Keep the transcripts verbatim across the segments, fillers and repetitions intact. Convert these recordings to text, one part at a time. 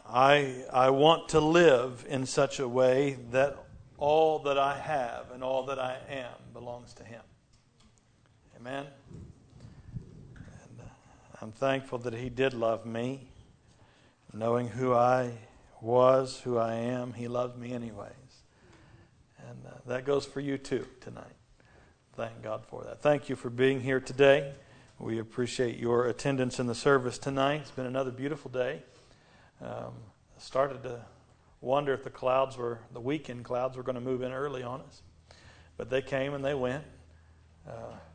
I I want to live in such a way that all that I have and all that I am belongs to Him. Amen. And I'm thankful that He did love me. Knowing who I was, who I am, He loved me anyways. And uh, that goes for you too tonight. Thank God for that. Thank you for being here today. We appreciate your attendance in the service tonight. It's been another beautiful day. Um, I started to wonder if the clouds were, the weekend clouds were going to move in early on us. But they came and they went. Uh,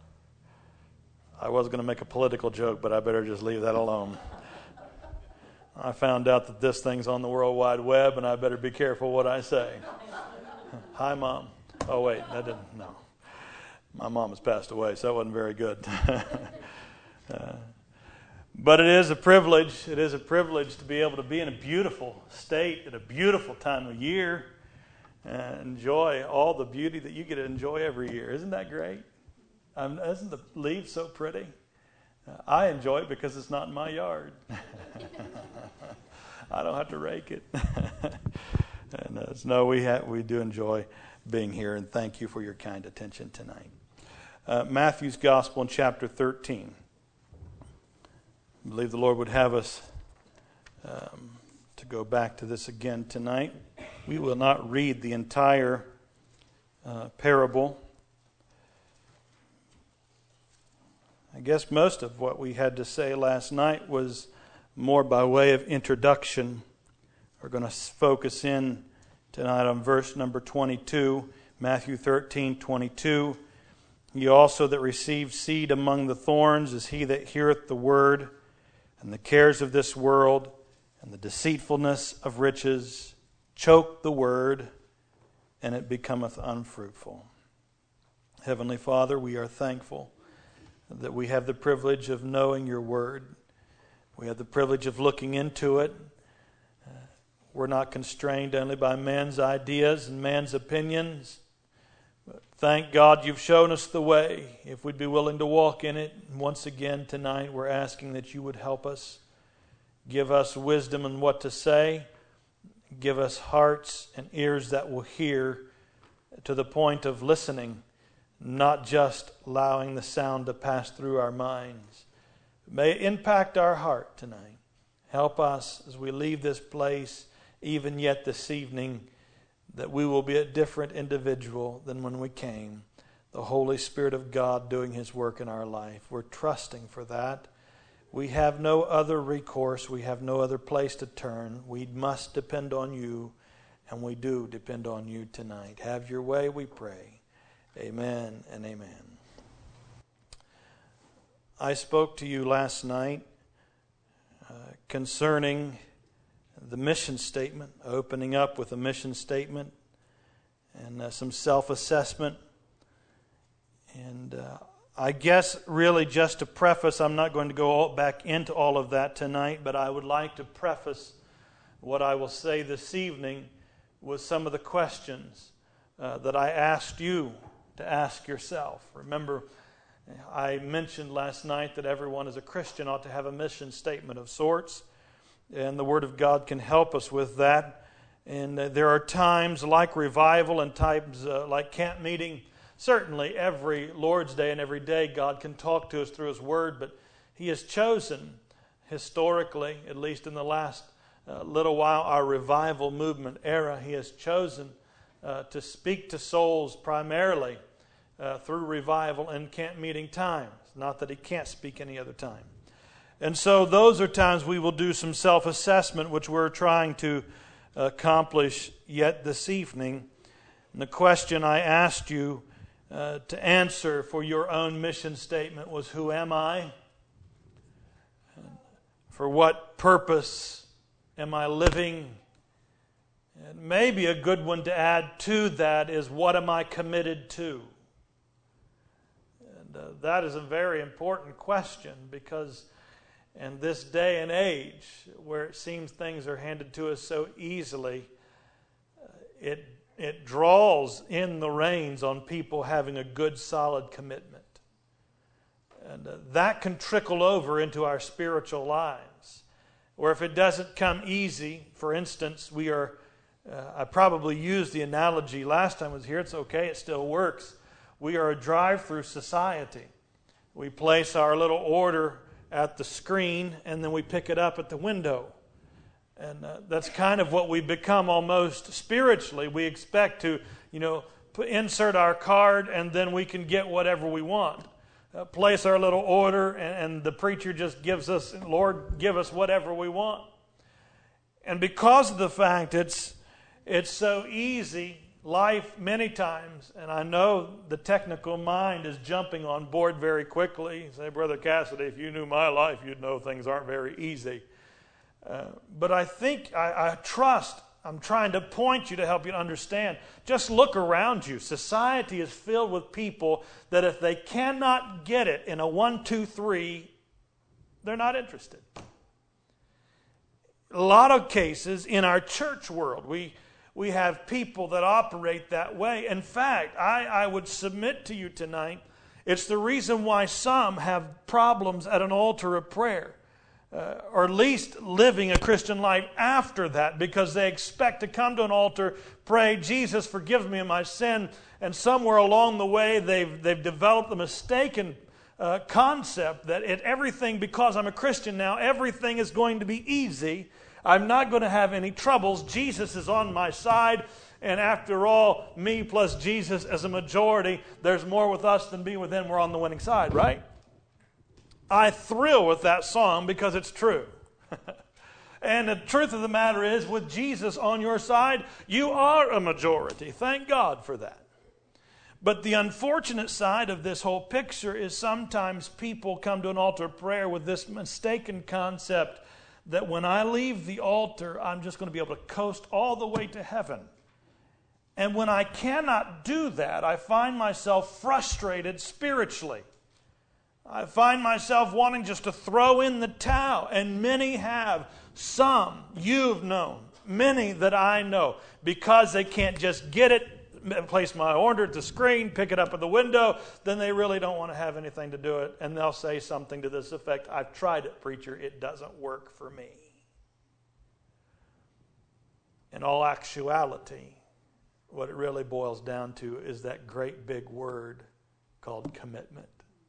I was going to make a political joke, but I better just leave that alone. I found out that this thing's on the World Wide Web, and I better be careful what I say. Hi, Mom. Oh, wait, that didn't, no. My mom has passed away, so that wasn't very good. uh, but it is a privilege. It is a privilege to be able to be in a beautiful state at a beautiful time of year and enjoy all the beauty that you get to enjoy every year. Isn't that great? Um, isn't the leaves so pretty? Uh, I enjoy it because it's not in my yard. I don't have to rake it. and uh, so no, we have, we do enjoy being here, and thank you for your kind attention tonight. Uh, Matthew's Gospel in chapter thirteen. I believe the Lord would have us um, to go back to this again tonight. We will not read the entire uh, parable. I guess most of what we had to say last night was more by way of introduction. We're going to focus in tonight on verse number twenty-two, Matthew thirteen, twenty-two. He also that received seed among the thorns is he that heareth the word, and the cares of this world and the deceitfulness of riches choke the word, and it becometh unfruitful. Heavenly Father, we are thankful that we have the privilege of knowing your word. We have the privilege of looking into it. Uh, we're not constrained only by man's ideas and man's opinions. But thank God you've shown us the way, if we'd be willing to walk in it. And once again tonight we're asking that you would help us. Give us wisdom in what to say. Give us hearts and ears that will hear to the point of listening, not just allowing the sound to pass through our minds. May it impact our heart tonight. Help us as we leave this place, even yet this evening, that we will be a different individual than when we came. The Holy Spirit of God doing His work in our life. We're trusting for that. We have no other recourse. We have no other place to turn. We must depend on you, and we do depend on you tonight. Have your way, we pray. Amen and amen. I spoke to you last night uh, concerning the mission statement, opening up with a mission statement and uh, some self-assessment. And uh, I guess really just to preface, I'm not going to go all back into all of that tonight, but I would like to preface what I will say this evening with some of the questions uh, that I asked you to ask yourself. Remember, I mentioned last night that everyone as a Christian ought to have a mission statement of sorts, and the Word of God can help us with that. And uh, there are times like revival and times uh, like camp meeting. Certainly every Lord's Day and every day God can talk to us through His Word, but He has chosen historically, at least in the last uh, little while, our revival movement era, He has chosen Uh, to speak to souls primarily uh, through revival and camp meeting times. Not that He can't speak any other time. And so those are times we will do some self-assessment, which we're trying to accomplish yet this evening. And the question I asked you uh, to answer for your own mission statement was, who am I? For what purpose am I living? And maybe a good one to add to that is, what am I committed to? And uh, that is a very important question, because in this day and age where it seems things are handed to us so easily, uh, it it draws in the reins on people having a good, solid commitment. And uh, that can trickle over into our spiritual lives. or if it doesn't come easy, for instance, we are, uh, I probably used the analogy last time I was here, it's okay, it still works. We are a drive-through society. We place our little order at the screen and then we pick it up at the window. And uh, that's kind of what we become almost spiritually. We expect to, you know, put, insert our card and then we can get whatever we want. Uh, place our little order and, and the preacher just gives us, Lord, give us whatever we want. And because of the fact it's it's so easy, life many times, and I know the technical mind is jumping on board very quickly. You say, Brother Cassidy, if you knew my life, you'd know things aren't very easy. Uh, but I think, I, I trust, I'm trying to point you to help you to understand. Just look around you. Society is filled with people that if they cannot get it in a one, two, three, they're not interested. A lot of cases in our church world, we we have people that operate that way. In fact, I, I would submit to you tonight, it's the reason why some have problems at an altar of prayer. Uh, or at least living a Christian life after that, because they expect to come to an altar, pray, Jesus, forgive me of my sin, and somewhere along the way they've they've developed the mistaken uh, concept that it, everything, because I'm a Christian now, everything is going to be easy. I'm not going to have any troubles. Jesus is on my side, and after all, me plus Jesus as a majority, there's more with us than be with them. We're on the winning side, right? I thrill with that song because it's true. And the truth of the matter is, with Jesus on your side, you are a majority. Thank God for that. But the unfortunate side of this whole picture is sometimes people come to an altar of prayer with this mistaken concept that when I leave the altar, I'm just going to be able to coast all the way to heaven. And when I cannot do that, I find myself frustrated spiritually. I find myself wanting just to throw in the towel, and many have. Some you've known, many that I know, because they can't just get it, place my order at the screen, pick it up at the window, then they really don't want to have anything to do it, and they'll say something to this effect, I've tried it, preacher, it doesn't work for me. In all actuality, what it really boils down to is that great big word called commitment.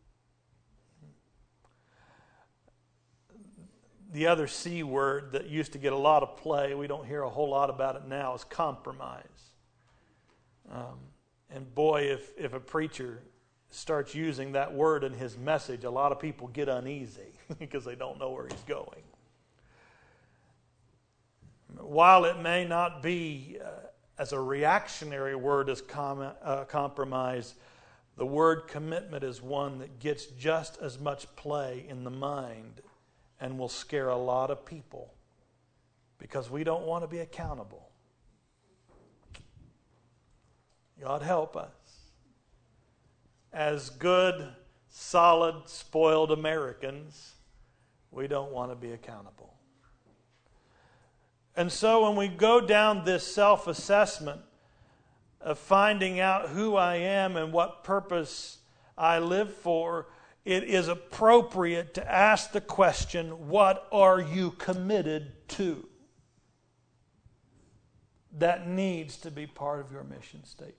The other C word that used to get a lot of play, we don't hear a whole lot about it now, is compromise. Um, and boy, if, if a preacher starts using that word in his message, a lot of people get uneasy because they don't know where he's going. While it may not be uh, as a reactionary word as com- uh, compromise, the word commitment is one that gets just as much play in the mind and will scare a lot of people because we don't want to be accountable. God help us. As good, solid, spoiled Americans, we don't want to be accountable. And so when we go down this self-assessment of finding out who I am and what purpose I live for, it is appropriate to ask the question, what are you committed to? That needs to be part of your mission statement.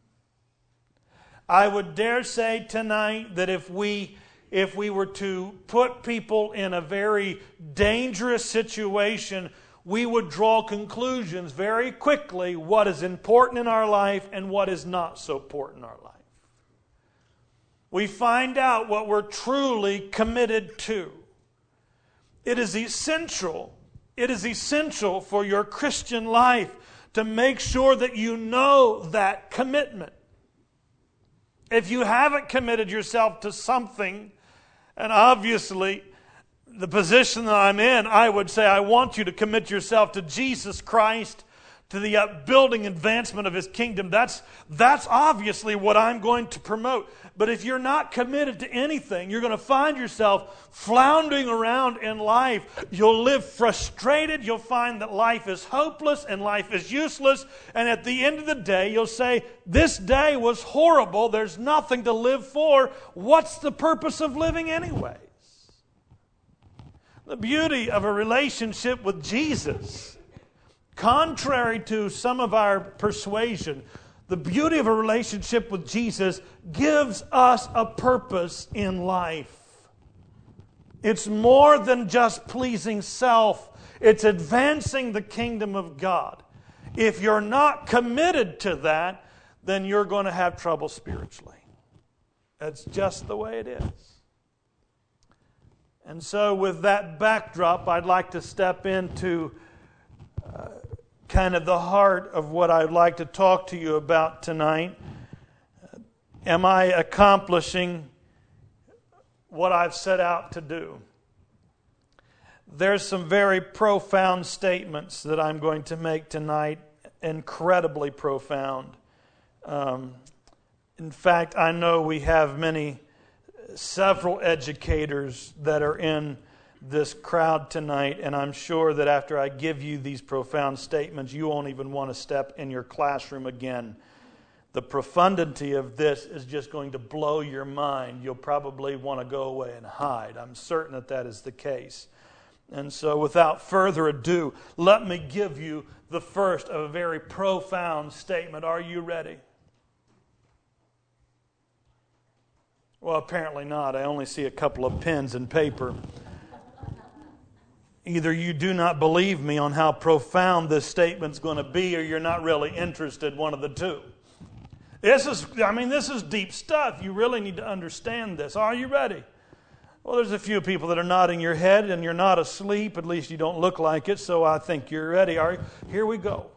I would dare say tonight that if we, if we were to put people in a very dangerous situation, we would draw conclusions very quickly what is important in our life and what is not so important in our life. We find out what we're truly committed to. It is essential, it is essential for your Christian life to make sure that you know that commitment. If you haven't committed yourself to something, and obviously the position that I'm in, I would say I want you to commit yourself to Jesus Christ, to the upbuilding advancement of His kingdom. That's, that's obviously what I'm going to promote. But if you're not committed to anything, you're going to find yourself floundering around in life. You'll live frustrated. You'll find that life is hopeless and life is useless. And at the end of the day, you'll say, this day was horrible. There's nothing to live for. What's the purpose of living anyways? The beauty of a relationship with Jesus, contrary to some of our persuasion, the beauty of a relationship with Jesus gives us a purpose in life. It's more than just pleasing self. It's advancing the kingdom of God. If you're not committed to that, then you're going to have trouble spiritually. That's just the way it is. And so with that backdrop, I'd like to step into uh, kind of the heart of what I'd like to talk to you about tonight. Am I accomplishing what I've set out to do? There's some very profound statements that I'm going to make tonight, incredibly profound. Um, in fact, I know we have many, several educators that are in this crowd tonight, and I'm sure that after I give you these profound statements, you won't even want to step in your classroom again. The profundity of this is just going to blow your mind. You'll probably want to go away and hide. I'm certain that that is the case. And so without further ado, let me give you the first of a very profound statement. Are you ready? Well, apparently not. I only see a couple of pens and paper. Either you do not believe me on how profound this statement's going to be, or you're not really interested, one of the two. This is, I mean, this is deep stuff. You really need to understand this. Are you ready? Well, there's a few people that are nodding your head, and you're not asleep. At least you don't look like it, so I think you're ready. Are you? Here we go.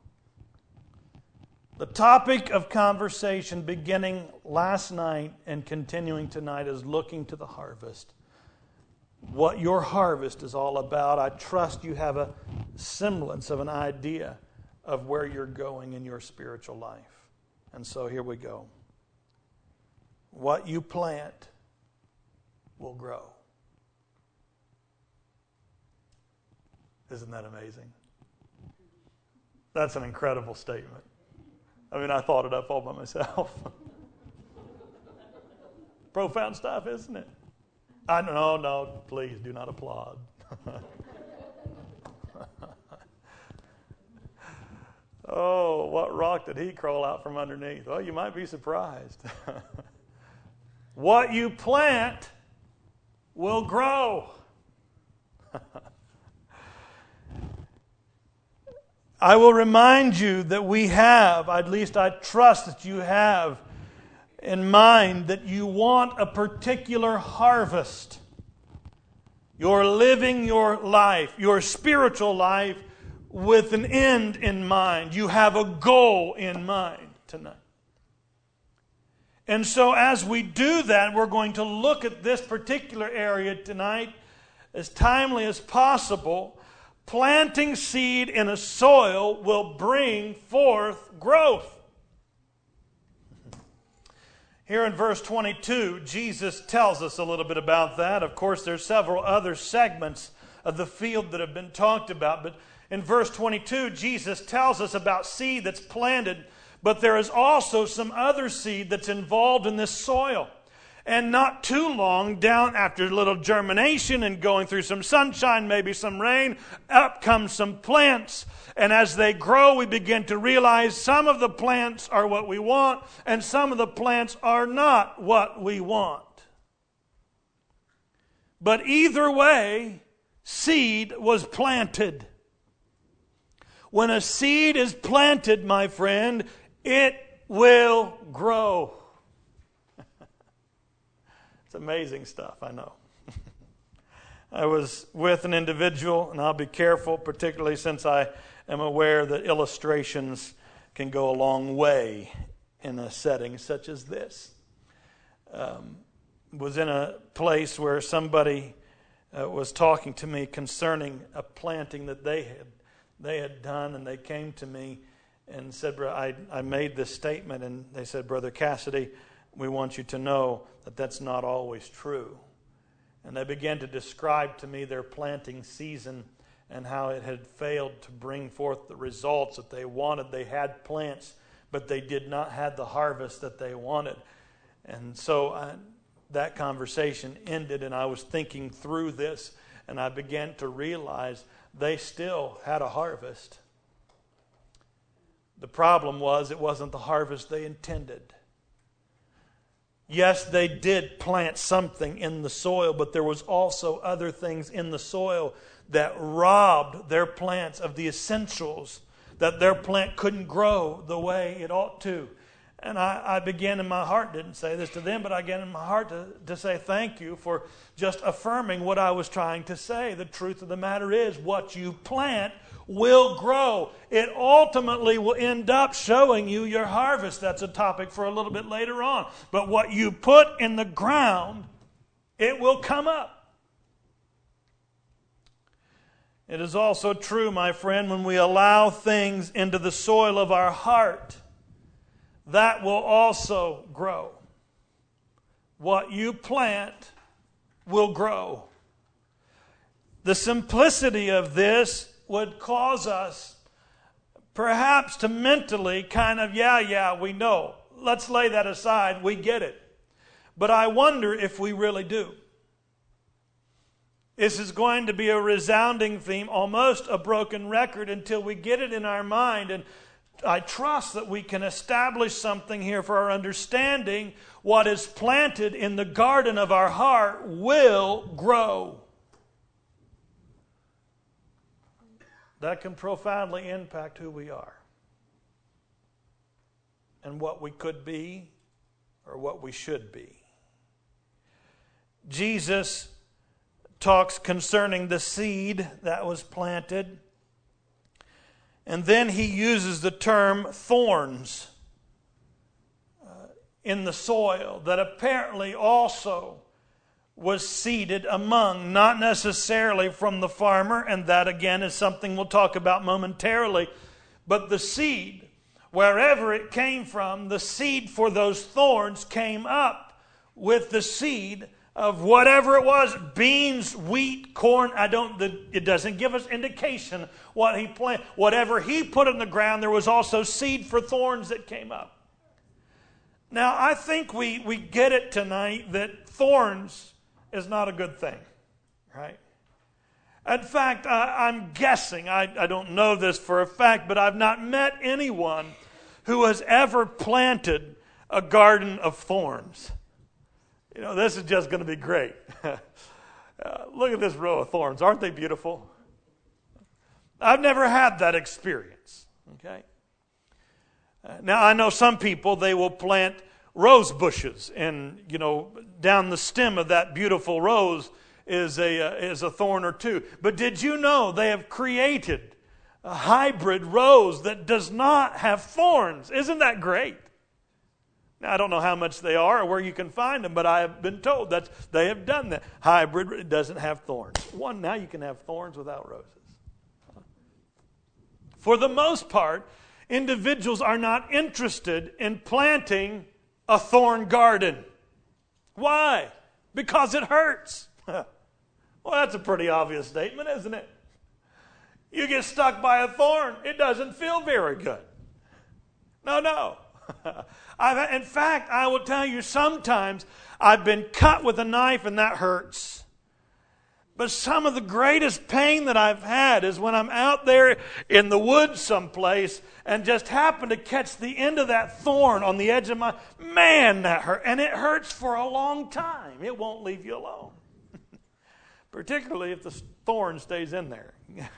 The topic of conversation beginning last night and continuing tonight is looking to the harvest. What your harvest is all about. I trust you have a semblance of an idea of where you're going in your spiritual life. And so here we go. What you plant will grow. Isn't that amazing? That's an incredible statement. I mean, I thought it up all by myself. Profound stuff, isn't it? I no, no, please do not applaud. Oh, what rock did he crawl out from underneath? Well, you might be surprised. What you plant will grow. I will remind you that we have, at least I trust that you have in mind, that you want a particular harvest. You're living your life, your spiritual life, with an end in mind. You have a goal in mind tonight. And so as we do that, we're going to look at this particular area tonight as timely as possible. Planting seed in a soil will bring forth growth. Here in verse twenty-two, Jesus tells us a little bit about that. Of course, there's several other segments of the field that have been talked about, but in verse twenty-two, Jesus tells us about seed that's planted, but there is also some other seed that's involved in this soil. And not too long down, after a little germination and going through some sunshine, maybe some rain, up comes some plants. And as they grow, we begin to realize some of the plants are what we want, and some of the plants are not what we want. But either way, seed was planted. When a seed is planted, my friend, it will grow. It's amazing stuff, I know. I was with an individual, and I'll be careful, particularly since I am aware that illustrations can go a long way in a setting such as this. Um, was in a place where somebody uh, was talking to me concerning a planting that they had they had done, and they came to me and said, I, I made this statement, and they said, Brother Cassidy, we want you to know that that's not always true. And they began to describe to me their planting season and how it had failed to bring forth the results that they wanted. They had plants, but they did not have the harvest that they wanted. And so I, that conversation ended, and I was thinking through this, and I began to realize they still had a harvest. The problem was it wasn't the harvest they intended. Yes, they did plant something in the soil, but there was also other things in the soil that robbed their plants of the essentials, that their plant couldn't grow the way it ought to. And I, I began in my heart, didn't say this to them, but I began in my heart to, to say thank you for just affirming what I was trying to say. The truth of the matter is, what you plant will grow. It ultimately will end up showing you your harvest. That's a topic for a little bit later on. But what you put in the ground, it will come up. It is also true, my friend, when we allow things into the soil of our heart, that will also grow. What you plant will grow. The simplicity of this would cause us perhaps to mentally kind of, yeah, yeah, we know. Let's lay that aside. We get it. But I wonder if we really do. This is going to be a resounding theme, almost a broken record, until we get it in our mind. And I trust that we can establish something here for our understanding. What is planted in the garden of our heart will grow. That can profoundly impact who we are and what we could be or what we should be. Jesus talks concerning the seed that was planted. And then he uses the term thorns uh, in the soil that apparently also was seeded among, not necessarily from the farmer, and that again is something we'll talk about momentarily, but the seed, wherever it came from, the seed for those thorns came up with the seed of whatever it was, beans, wheat, corn. I don't. The, it doesn't give us indication what he planted. Whatever he put in the ground, there was also seed for thorns that came up. Now, I think we, we get it tonight that thorns is not a good thing, right? In fact, I, I'm guessing, I, I don't know this for a fact, but I've not met anyone who has ever planted a garden of thorns. You know, this is just going to be great. uh, look at this row of thorns. Aren't they beautiful? I've never had that experience, okay? Uh, now, I know some people, they will plant rose bushes, and, you know, down the stem of that beautiful rose is a, uh, is a thorn or two. But did you know they have created a hybrid rose that does not have thorns? Isn't that great? Now, I don't know how much they are or where you can find them, but I have been told that they have done that. Hybrid, it doesn't have thorns. One, now you can have thorns without roses. For the most part, individuals are not interested in planting a thorn garden. Why? Because it hurts. Well, that's a pretty obvious statement, isn't it? You get stuck by a thorn, it doesn't feel very good. No, no. I've, in fact, I will tell you, sometimes I've been cut with a knife and that hurts. But some of the greatest pain that I've had is when I'm out there in the woods someplace and just happen to catch the end of that thorn on the edge of my... Man, that hurt. And it hurts for a long time. It won't leave you alone. Particularly if the thorn stays in there.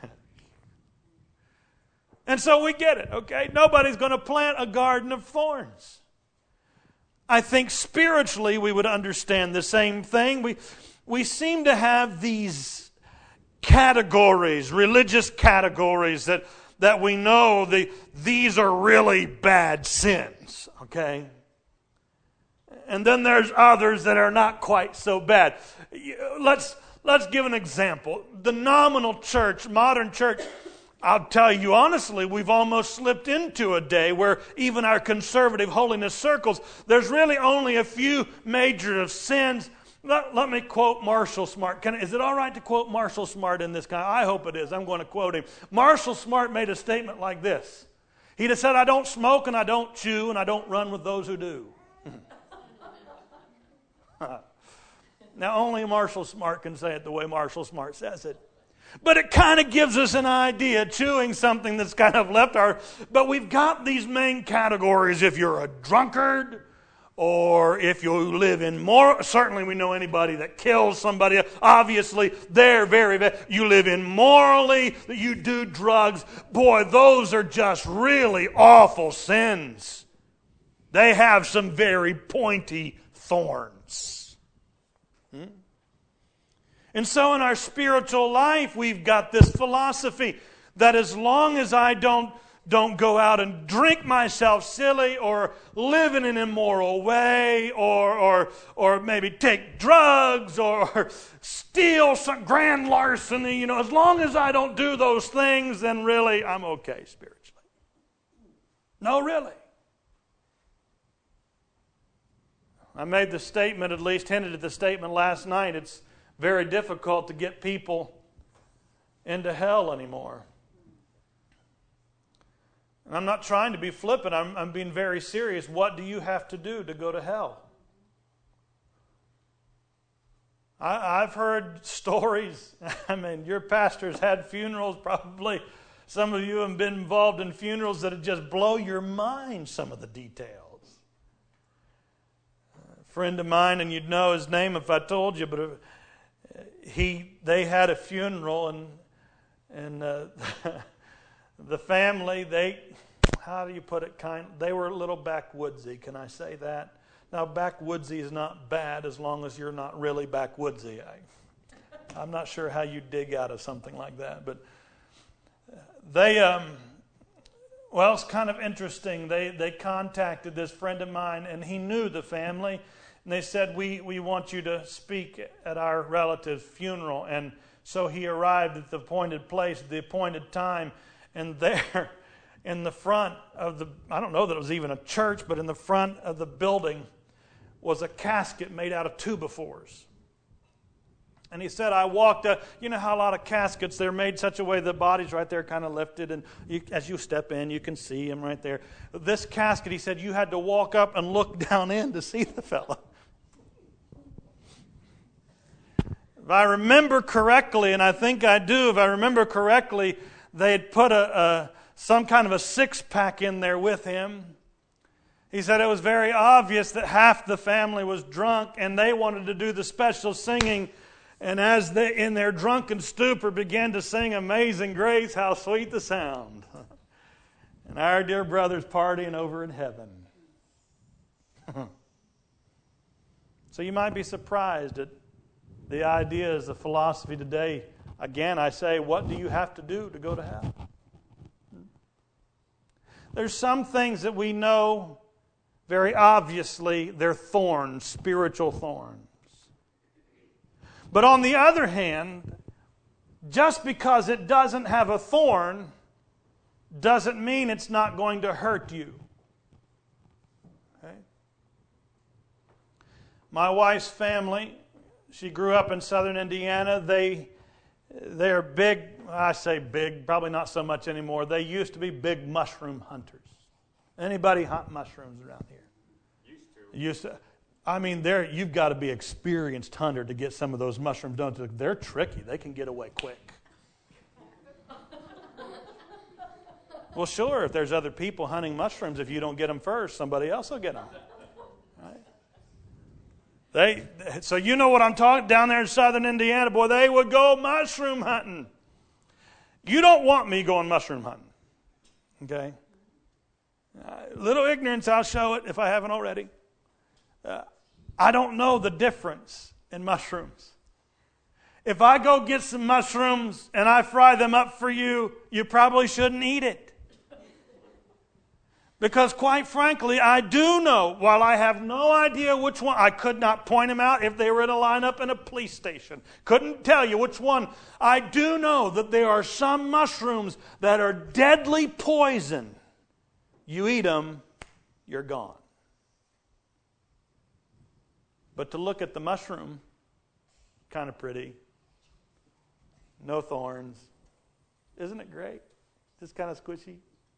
And so we get it, okay? Nobody's going to plant a garden of thorns. I think spiritually we would understand the same thing. We, we seem to have these categories, religious categories that, that we know the, these are really bad sins, okay? And then there's others that are not quite so bad. Let's, let's give an example. The nominal church, modern church, I'll tell you honestly, we've almost slipped into a day where even our conservative holiness circles, there's really only a few major sins. Let, let me quote Marshall Smart. Can, is it all right to quote Marshall Smart in this kind? I hope it is. I'm going to quote him. Marshall Smart made a statement like this. He just said, I don't smoke and I don't chew and I don't run with those who do. Now, only Marshall Smart can say it the way Marshall Smart says it. But it kind of gives us an idea, chewing something that's kind of left our... But we've got these main categories. If you're a drunkard, or if you live in more... Certainly we know anybody that kills somebody. Obviously, they're very bad. You live immorally, you do drugs. Boy, those are just really awful sins. They have some very pointy thorns. Hmm? And so in our spiritual life, we've got this philosophy that as long as I don't, don't go out and drink myself silly or live in an immoral way or, or, or maybe take drugs or steal some grand larceny, you know, as long as I don't do those things, then really I'm okay spiritually. No, really. I made the statement, at least hinted at the statement last night, it's very difficult to get people into hell anymore. And I'm not trying to be flippant. I'm, I'm being very serious. What do you have to do to go to hell? I, I've heard stories. I mean, your pastor's had funerals. Probably some of you have been involved in funerals that just blow your mind, some of the details. A friend of mine, and you'd know his name if I told you, but... It, He, they had a funeral, and and uh, the family, they, how do you put it? Kind, they were a little backwoodsy. Can I say that? Now, backwoodsy is not bad as long as you're not really backwoodsy. I, I'm not sure how you dig out of something like that, but they, um, well, it's kind of interesting. They they contacted this friend of mine, and he knew the family. And they said, we, we want you to speak at our relative's funeral. And so he arrived at the appointed place, the appointed time. And there in the front of the, I don't know that it was even a church, but in the front of the building was a casket made out of two-by-fours. And he said, I walked, uh, you know how a lot of caskets, they're made such a way the body's right there kind of lifted. And you, as you step in, you can see him right there. This casket, he said, you had to walk up and look down in to see the fellow. If I remember correctly, and I think I do, if I remember correctly, they had put a, a some kind of a six-pack in there with him. He said it was very obvious that half the family was drunk, and they wanted to do the special singing. And as they, in their drunken stupor, began to sing Amazing Grace, how sweet the sound. And our dear brother's partying over in heaven. So you might be surprised at the ideas, the philosophy today. Again, I say, what do you have to do to go to hell? There's some things that we know very obviously they're thorns, spiritual thorns. But on the other hand, just because it doesn't have a thorn doesn't mean it's not going to hurt you. Okay? My wife's family, she grew up in southern Indiana. They, they're big, I say big, probably not so much anymore. They used to be big mushroom hunters. Anybody hunt mushrooms around here? Used to. Used to. I mean, there you've got to be an experienced hunter to get some of those mushrooms done. They're tricky. They can get away quick. Well, sure, if there's other people hunting mushrooms, if you don't get them first, somebody else will get them. Right? They, so you know what I'm talking down there in southern Indiana, boy, they would go mushroom hunting. You don't want me going mushroom hunting. Okay? Uh, little ignorance, I'll show it if I haven't already. Uh, I don't know the difference in mushrooms. If I go get some mushrooms and I fry them up for you, you probably shouldn't eat it. Because quite frankly, I do know, while I have no idea which one, I could not point them out if they were in a lineup in a police station. Couldn't tell you which one. I do know that there are some mushrooms that are deadly poison. You eat them, you're gone. But to look at the mushroom, kind of pretty. No thorns. Isn't it great? Just kind of squishy.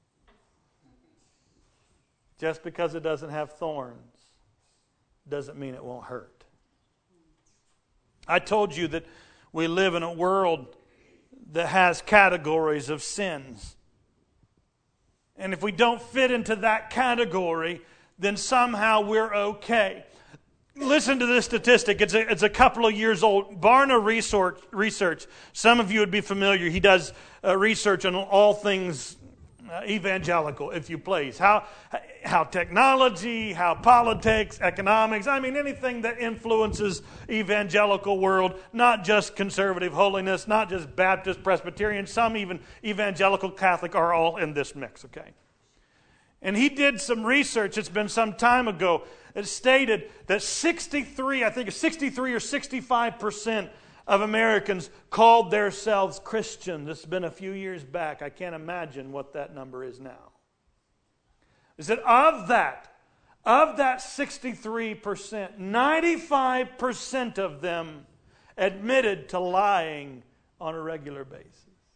Just because it doesn't have thorns doesn't mean it won't hurt. I told you that we live in a world that has categories of sins. And if we don't fit into that category, then somehow we're okay. Listen to this statistic. It's a, it's a couple of years old. Barna Research, research. Some of you would be familiar. He does uh, research on all things uh, evangelical, if you please. How, how technology, how politics, economics. I mean, anything that influences evangelical world, not just conservative holiness, not just Baptist, Presbyterian, some even evangelical Catholic are all in this mix, okay? And he did some research, it's been some time ago, it stated that sixty-three, I think it's sixty-three or sixty-five percent of Americans called themselves Christian. This has been a few years back. I can't imagine what that number is now. Is that of that, of that sixty-three percent, ninety-five percent of them admitted to lying on a regular basis.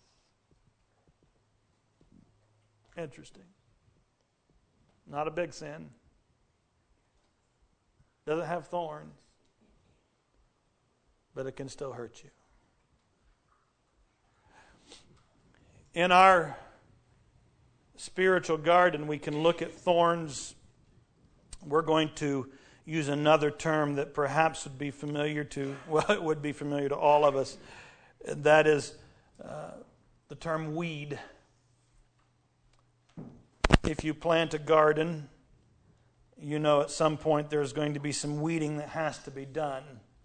Interesting. Not a big sin. Doesn't have thorns. But it can still hurt you. In our spiritual garden, we can look at thorns. We're going to use another term that perhaps would be familiar to, well, it would be familiar to all of us. That is uh, the term weed. If you plant a garden, you know at some point there's going to be some weeding that has to be done.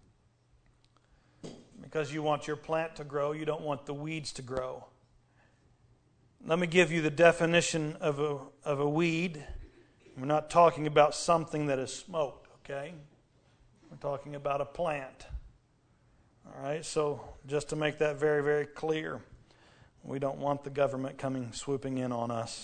Because you want your plant to grow, you don't want the weeds to grow. Let me give you the definition of a, of a weed. We're not talking about something that is smoked, okay? We're talking about a plant. All right, so just to make that very, very clear, we don't want the government coming swooping in on us.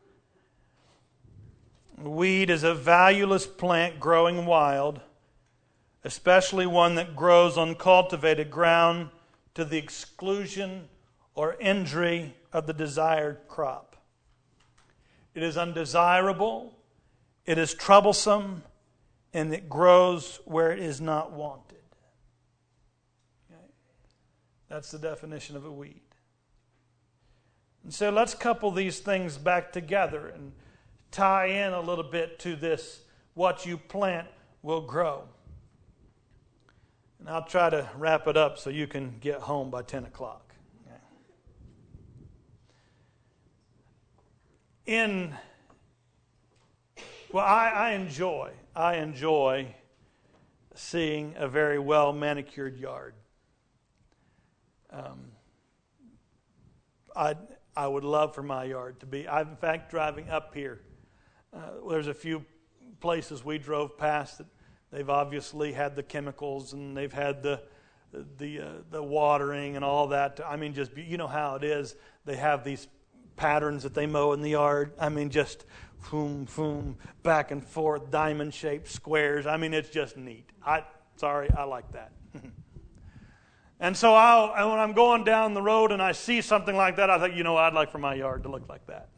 Weed is a valueless plant growing wild, especially one that grows on cultivated ground to the exclusion or injury of the desired crop. It is undesirable, it is troublesome, and it grows where it is not wanted. Okay? That's the definition of a weed. And so let's couple these things back together and tie in a little bit to this, what you plant will grow. And I'll try to wrap it up so you can get home by ten o'clock. Okay. In, well, I, I enjoy, I enjoy seeing a very well manicured yard. Um, I I would love for my yard to be, I'm in fact driving up here. Uh, there's a few places we drove past that they've obviously had the chemicals and they've had the the uh, the watering and all that. I mean, just you know how it is. They have these patterns that they mow in the yard. I mean, just boom, boom, back and forth, diamond-shaped squares. I mean, it's just neat. I sorry, I like that. And so I'll, when I'm going down the road and I see something like that, I think, you know, I'd like for my yard to look like that.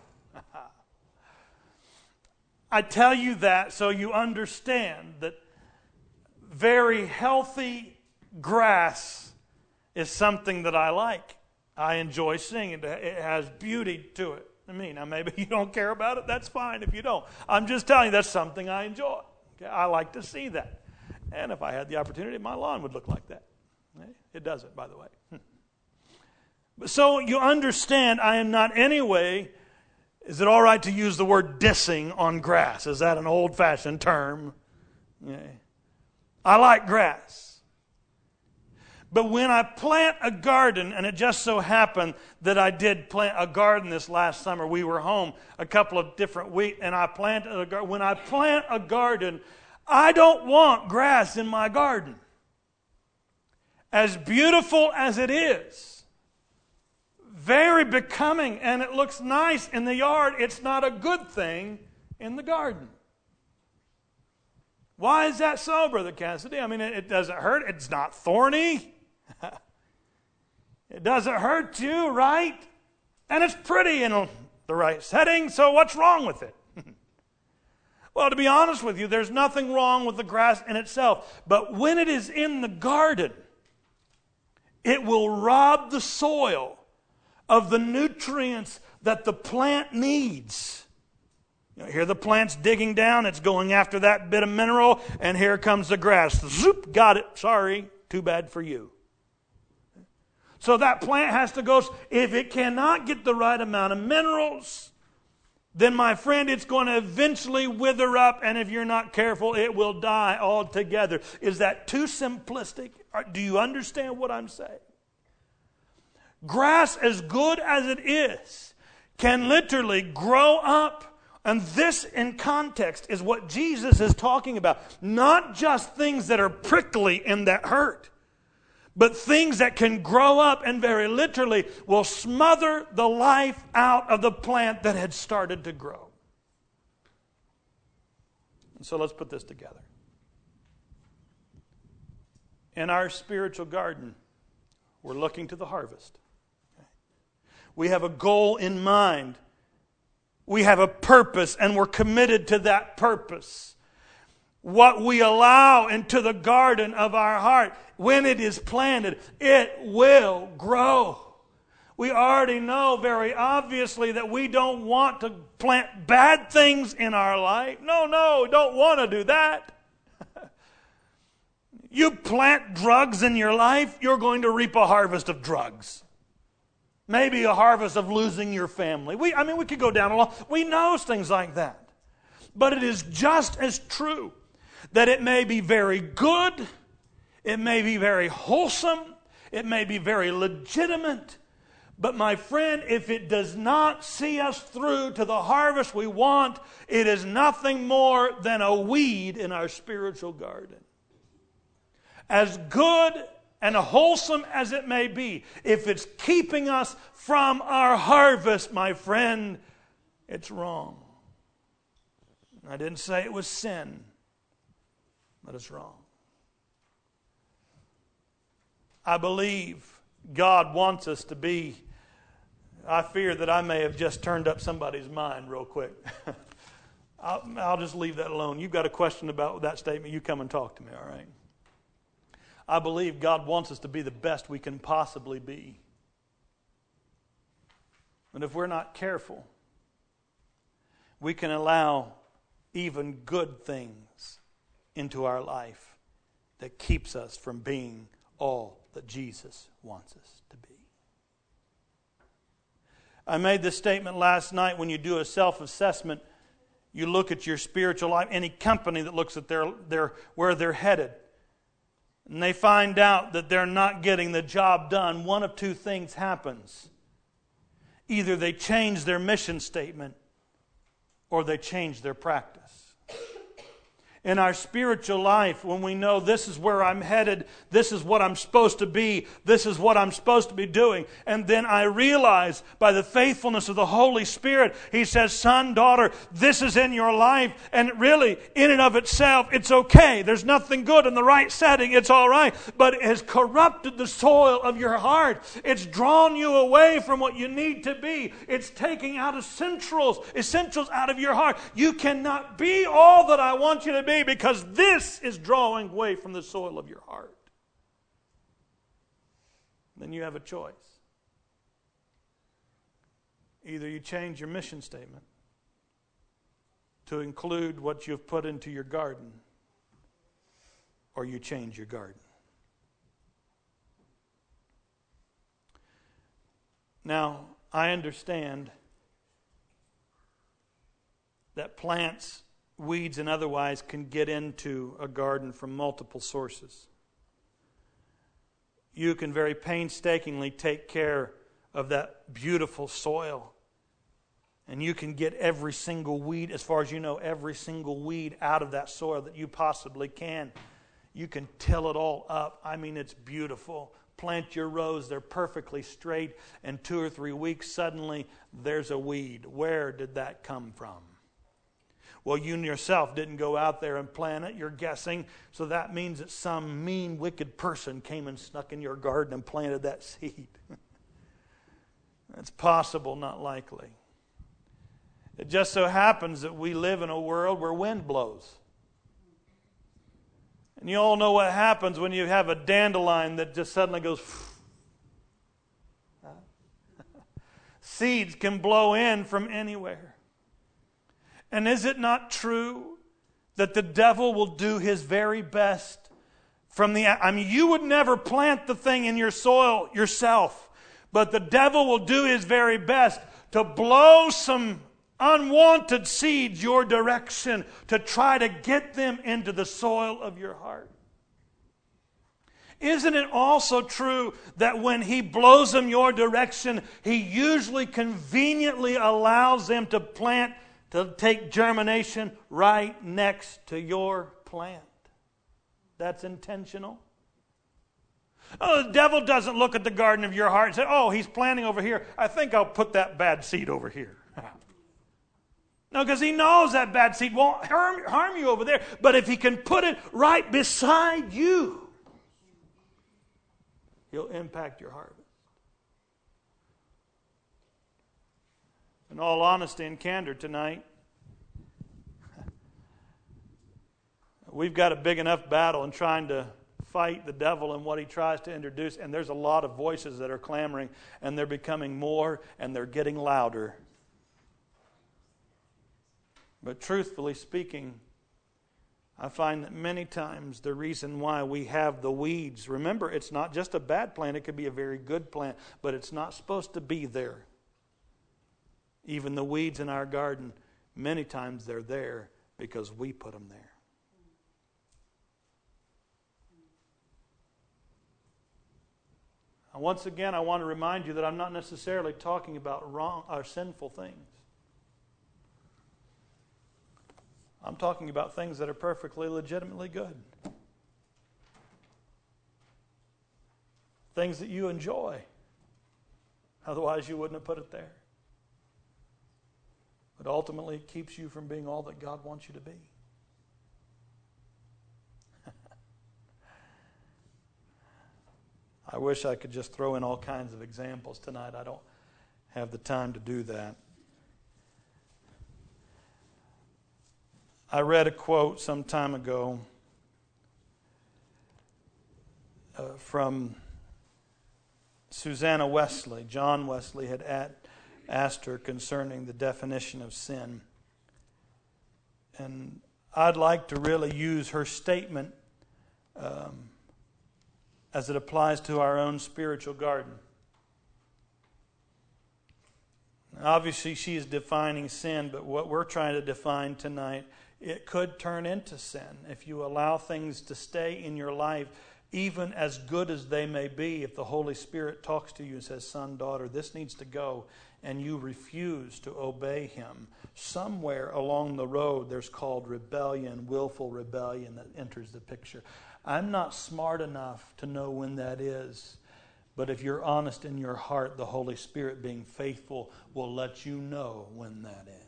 I tell you that so you understand that very healthy grass is something that I like. I enjoy seeing it. It has beauty to it. I mean, now maybe you don't care about it. That's fine if you don't. I'm just telling you that's something I enjoy. Okay? I like to see that. And if I had the opportunity, my lawn would look like that. Okay? It doesn't, by the way. So you understand I am not anyway... Is it all right to use the word dissing on grass? Is that an old-fashioned term? Yeah. I like grass. But when I plant a garden, and it just so happened that I did plant a garden this last summer. We were home a couple of different weeks, and I planted a garden. When I plant a garden, I don't want grass in my garden. As beautiful as it is, very becoming, and it looks nice in the yard, it's not a good thing in the garden. Why is that so, Brother Cassidy? I mean, it, it doesn't hurt. It's not thorny. It doesn't hurt you, right? And it's pretty in the right setting, so what's wrong with it? Well, to be honest with you, there's nothing wrong with the grass in itself. But when it is in the garden, it will rob the soil of the nutrients that the plant needs. You know, here the plant's digging down, it's going after that bit of mineral, and here comes the grass. Zoop, got it. Sorry, too bad for you. So that plant has to go, if it cannot get the right amount of minerals, then my friend, it's going to eventually wither up, and if you're not careful, it will die altogether. Is that too simplistic? Do you understand what I'm saying? Grass, as good as it is, can literally grow up. And this, in context, is what Jesus is talking about. Not just things that are prickly and that hurt, but things that can grow up and very literally will smother the life out of the plant that had started to grow. And so let's put this together. In our spiritual garden, we're looking to the harvest. We have a goal in mind. We have a purpose, and we're committed to that purpose. What we allow into the garden of our heart, when it is planted, it will grow. We already know very obviously that we don't want to plant bad things in our life. No, no, don't want to do that. You plant drugs in your life, you're going to reap a harvest of drugs. Maybe a harvest of losing your family. We, I mean, we could go down a lot. We know things like that. But it is just as true that it may be very good, it may be very wholesome, it may be very legitimate, but my friend, if it does not see us through to the harvest we want, it is nothing more than a weed in our spiritual garden. As good and wholesome as it may be, if it's keeping us from our harvest, my friend, it's wrong. I didn't say it was sin, but it's wrong. I believe God wants us to be, I fear that I may have just turned up somebody's mind real quick. I'll, I'll just leave that alone. You've got a question about that statement, you come and talk to me, all right? I believe God wants us to be the best we can possibly be. And if we're not careful, we can allow even good things into our life that keeps us from being all that Jesus wants us to be. I made this statement last night. When you do a self-assessment, you look at your spiritual life, any company that looks at their, their where they're headed, and they find out that they're not getting the job done, one of two things happens. Either they change their mission statement or they change their practice. In our spiritual life, when we know this is where I'm headed, this is what I'm supposed to be, this is what I'm supposed to be doing, and then I realize by the faithfulness of the Holy Spirit, He says, son, daughter, this is in your life, and really, in and of itself, it's okay. There's nothing good in the right setting, it's all right, but it has corrupted the soil of your heart. It's drawn you away from what you need to be. It's taking out essentials, essentials out of your heart. You cannot be all that I want you to be, because this is drawing away from the soil of your heart. Then you have a choice. Either you change your mission statement to include what you've put into your garden, or you change your garden. Now, I understand that plants, weeds and otherwise, can get into a garden from multiple sources. You can very painstakingly take care of that beautiful soil, and you can get every single weed, as far as you know, every single weed out of that soil that you possibly can. You can till it all up. I mean, it's beautiful. Plant your rows, they're perfectly straight, and two or three weeks, suddenly there's a weed. Where did that come from? Well, you yourself didn't go out there and plant it. You're guessing. So that means that some mean, wicked person came and snuck in your garden and planted that seed. That's possible, not likely. It just so happens that we live in a world where wind blows. And you all know what happens when you have a dandelion that just suddenly goes... Seeds can blow in from anywhere. And is it not true that the devil will do his very best from the... I mean, you would never plant the thing in your soil yourself, but the devil will do his very best to blow some unwanted seeds your direction to try to get them into the soil of your heart. Isn't it also true that when he blows them your direction, he usually conveniently allows them to plant, to take germination right next to your plant? That's intentional. Oh, the devil doesn't look at the garden of your heart and say, oh, he's planting over here. I think I'll put that bad seed over here. No, because he knows that bad seed won't harm, harm you over there. But if he can put it right beside you, he'll impact your harvest. In all honesty and candor tonight, we've got a big enough battle in trying to fight the devil and what he tries to introduce. And there's a lot of voices that are clamoring, and they're becoming more, and they're getting louder. But truthfully speaking, I find that many times the reason why we have the weeds, remember, it's not just a bad plant, it could be a very good plant, but it's not supposed to be there. Even the weeds in our garden, many times they're there because we put them there. And once again, I want to remind you that I'm not necessarily talking about wrong or sinful things. I'm talking about things that are perfectly legitimately good. Things that you enjoy. Otherwise you wouldn't have put it there. But ultimately it keeps you from being all that God wants you to be. I wish I could just throw in all kinds of examples tonight. I don't have the time to do that. I read a quote some time ago uh, from Susanna Wesley. John Wesley had at, asked her concerning the definition of sin. And I'd like to really use her statement um, as it applies to our own spiritual garden. Obviously, she is defining sin, but what we're trying to define tonight, it could turn into sin if you allow things to stay in your life, even as good as they may be. If the Holy Spirit talks to you and says, son, daughter, this needs to go, and you refuse to obey Him, somewhere along the road there's called rebellion, willful rebellion that enters the picture. I'm not smart enough to know when that is, but if you're honest in your heart, the Holy Spirit, being faithful, will let you know when that is.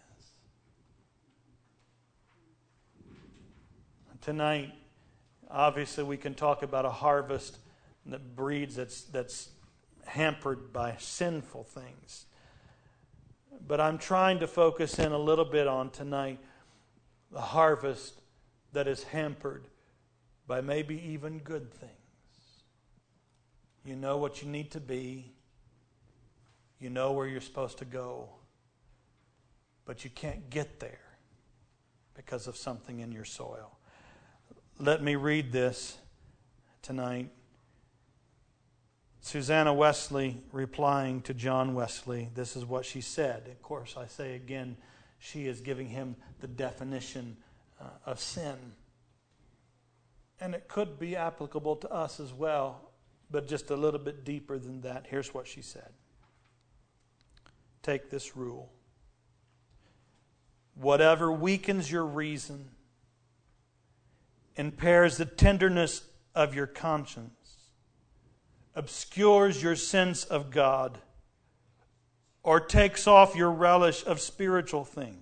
Tonight, obviously, we can talk about a harvest that breeds that's that's hampered by sinful things. But I'm trying to focus in a little bit on tonight the harvest that is hampered by maybe even good things. You know what you need to be. You know where you're supposed to go. But you can't get there because of something in your soil. Let me read this tonight. Susanna Wesley replying to John Wesley, this is what she said. Of course, I say again, she is giving him the definition uh, of sin. And it could be applicable to us as well, but just a little bit deeper than that. Here's what she said. Take this rule. Whatever weakens your reason, impairs the tenderness of your conscience, obscures your sense of God, or takes off your relish of spiritual things.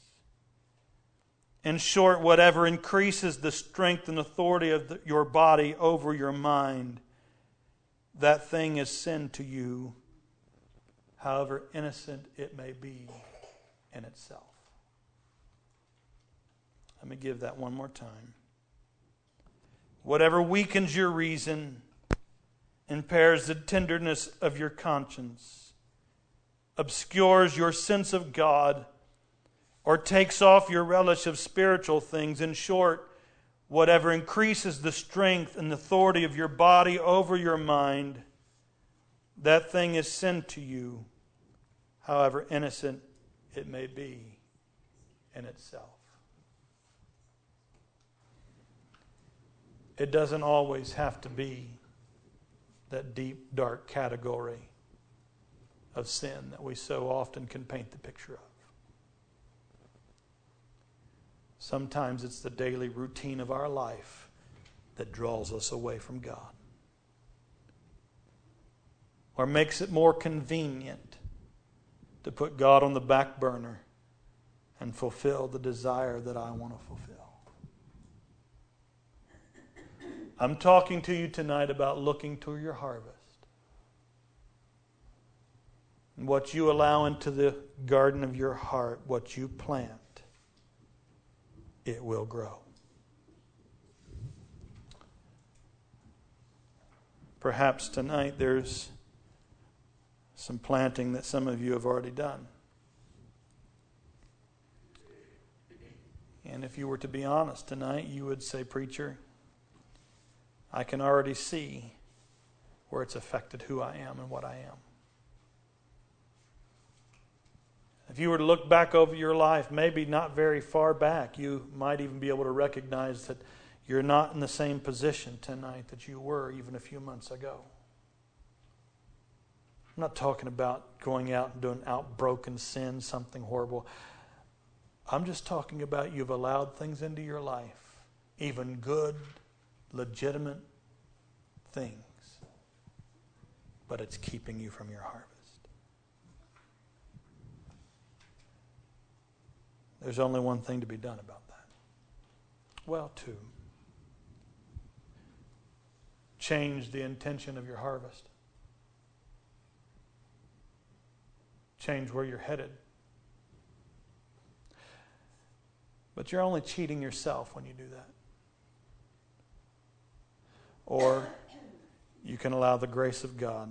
In short, whatever increases the strength and authority of the, your body over your mind, that thing is sin to you, however innocent it may be in itself. Let me give that one more time. Whatever weakens your reason, impairs the tenderness of your conscience, obscures your sense of God, or takes off your relish of spiritual things. In short, whatever increases the strength and authority of your body over your mind, that thing is sin to you, however innocent it may be in itself. It doesn't always have to be that deep, dark category of sin that we so often can paint the picture of. Sometimes it's the daily routine of our life that draws us away from God, or makes it more convenient to put God on the back burner and fulfill the desire that I want to fulfill. I'm talking to you tonight about looking to your harvest. And what you allow into the garden of your heart, what you plant, it will grow. Perhaps tonight there's some planting that some of you have already done. And if you were to be honest tonight, you would say, "Preacher, I can already see where it's affected who I am and what I am." If you were to look back over your life, maybe not very far back, you might even be able to recognize that you're not in the same position tonight that you were even a few months ago. I'm not talking about going out and doing outbroken sin, something horrible. I'm just talking about you've allowed things into your life, even good, legitimate things, but it's keeping you from your harvest. There's only one thing to be done about that. Well, two. Change the intention of your harvest. Change where you're headed. But you're only cheating yourself when you do that. Or you can allow the grace of God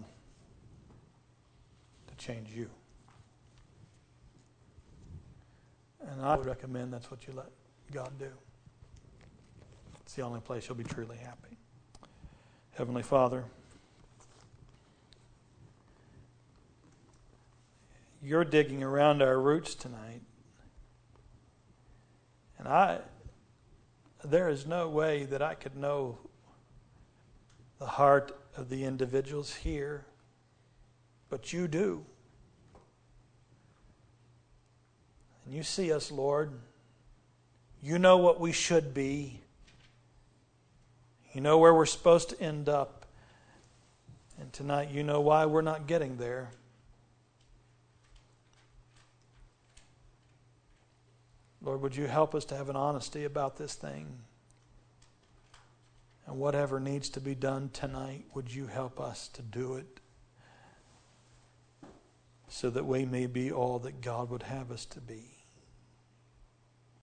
to change you. And I would recommend that's what you let God do. It's the only place you'll be truly happy. Heavenly Father, you're digging around our roots tonight. And I, there is no way that I could know the heart of the individuals here, but you do. And you see us, Lord. You know what we should be. You know where we're supposed to end up. And tonight you know why we're not getting there. Lord, would you help us to have an honesty about this thing? And whatever needs to be done tonight, would you help us to do it so that we may be all that God would have us to be?